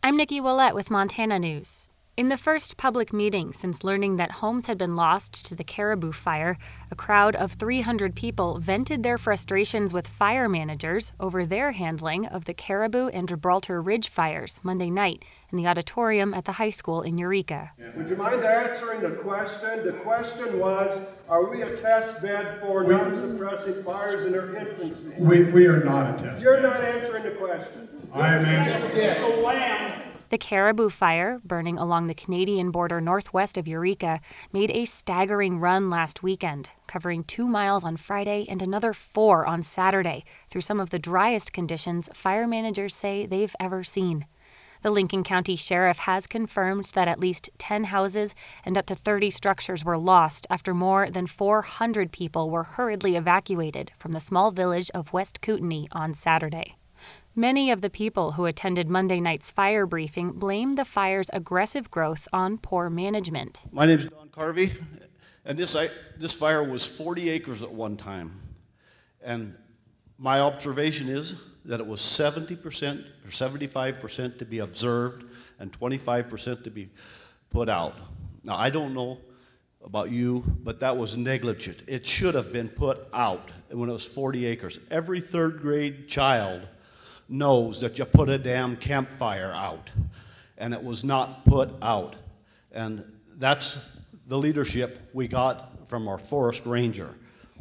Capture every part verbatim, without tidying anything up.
I'm Nikki Willett with Montana News. In the first public meeting since learning that homes had been lost to the Caribou Fire, a crowd of three hundred people vented their frustrations with fire managers over their handling of the Caribou and Gibraltar Ridge fires Monday night in the auditorium at the high school in Eureka. Would you mind answering the question? The question was, are we a test bed for we, non-suppressing fires in their infancy? We, we are not a test You're bed. not answering the question. I am answering. The Caribou Fire, burning along the Canadian border northwest of Eureka, made a staggering run last weekend, covering two miles on Friday and another four on Saturday, through some of the driest conditions fire managers say they've ever seen. The Lincoln County Sheriff has confirmed that at least ten houses and up to thirty structures were lost after more than four hundred people were hurriedly evacuated from the small village of West Kootenai on Saturday. Many of the people who attended Monday night's fire briefing blamed the fire's aggressive growth on poor management. My name is Don Carvey, and this, I, this fire was forty acres at one time. And my observation is that it was seventy percent or seventy-five percent to be observed and twenty-five percent to be put out. Now, I don't know about you, but that was negligent. It should have been put out when it was forty acres. Every third grade child knows that you put a damn campfire out, and it was not put out. And that's the leadership we got from our forest ranger.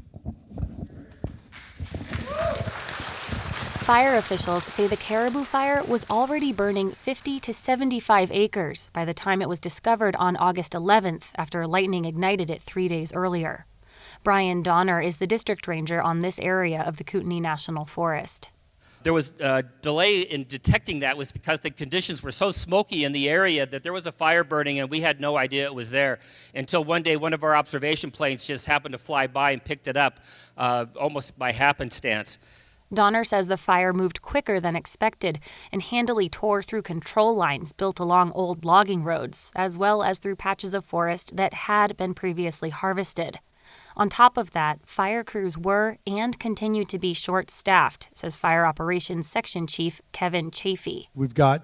Fire officials say the Caribou Fire was already burning fifty to seventy-five acres by the time it was discovered on August eleventh after lightning ignited it three days earlier. Brian Donner is the district ranger on this area of the Kootenai National Forest. There was a delay in detecting that was because the conditions were so smoky in the area that there was a fire burning and we had no idea it was there until one day one of our observation planes just happened to fly by and picked it up uh, almost by happenstance. Donner says the fire moved quicker than expected and handily tore through control lines built along old logging roads, as well as through patches of forest that had been previously harvested. On top of that, fire crews were and continue to be short-staffed, says Fire Operations Section Chief Kevin Chafee. We've got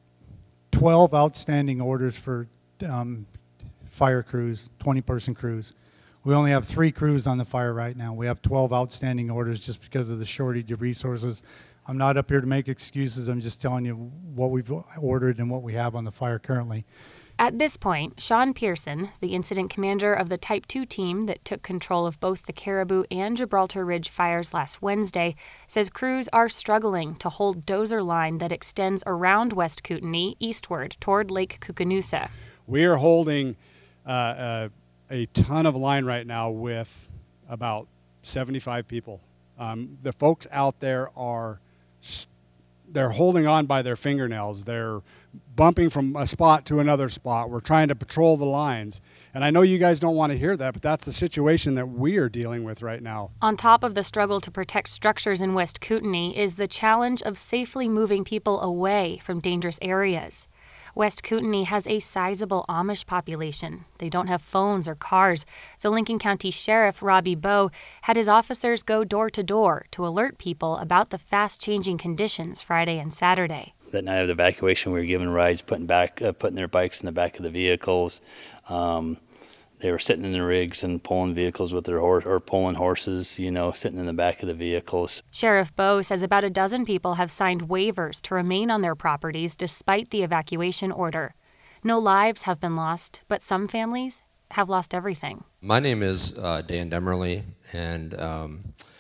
twelve outstanding orders for um, fire crews, twenty-person crews. We only have three crews on the fire right now. We have twelve outstanding orders just because of the shortage of resources. I'm not up here to make excuses. I'm just telling you what we've ordered and what we have on the fire currently. At this point, Sean Pearson, the incident commander of the Type two team that took control of both the Caribou and Gibraltar Ridge fires last Wednesday, says crews are struggling to hold dozer line that extends around West Kootenai eastward toward Lake Koocanusa. We are holding uh, uh, a ton of line right now with about seventy-five people. Um, the folks out there are they're holding on by their fingernails. They're bumping from a spot to another spot. We're trying to patrol the lines. And I know you guys don't want to hear that, but that's the situation that we are dealing with right now. On top of the struggle to protect structures in West Kootenai is the challenge of safely moving people away from dangerous areas. West Kootenai has a sizable Amish population. They don't have phones or cars, so Lincoln County Sheriff Robbie Bowe had his officers go door to door to alert people about the fast-changing conditions Friday and Saturday. That night of the evacuation, we were given rides, putting back, uh, putting their bikes in the back of the vehicles. Um, they were sitting in the rigs and pulling vehicles with their horse, or pulling horses, you know, sitting in the back of the vehicles. Sheriff Bowe says about a dozen people have signed waivers to remain on their properties despite the evacuation order. No lives have been lost, but some families have lost everything. My name is uh, Dan Demerly, and um,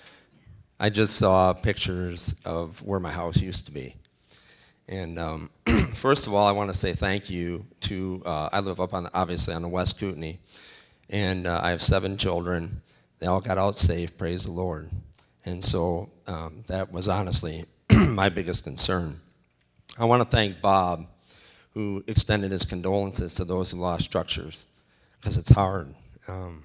I just saw pictures of where my house used to be. And um, first of all, I want to say thank you to, uh, I live up on, obviously on the West Kootenai, and uh, I have seven children. They all got out safe, praise the Lord. And so um, that was honestly my biggest concern. I want to thank Bob, who extended his condolences to those who lost structures, because it's hard. Um,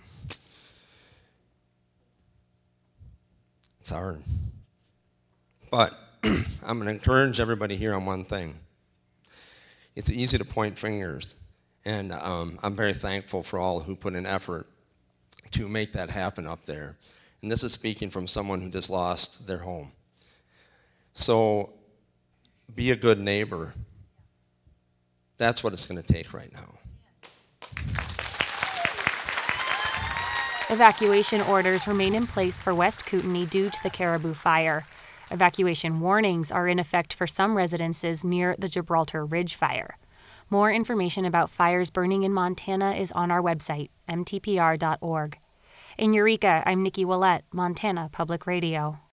it's hard. But I'm going to encourage everybody here on one thing. It's easy to point fingers, and um, I'm very thankful for all who put in effort to make that happen up there. And this is speaking from someone who just lost their home. So be a good neighbor. That's what it's going to take right now. Evacuation orders remain in place for West Kootenai due to the Caribou Fire. Evacuation warnings are in effect for some residences near the Gibraltar Ridge Fire. More information about fires burning in Montana is on our website, m t p r dot org. In Eureka, I'm Nikki Willett, Montana Public Radio.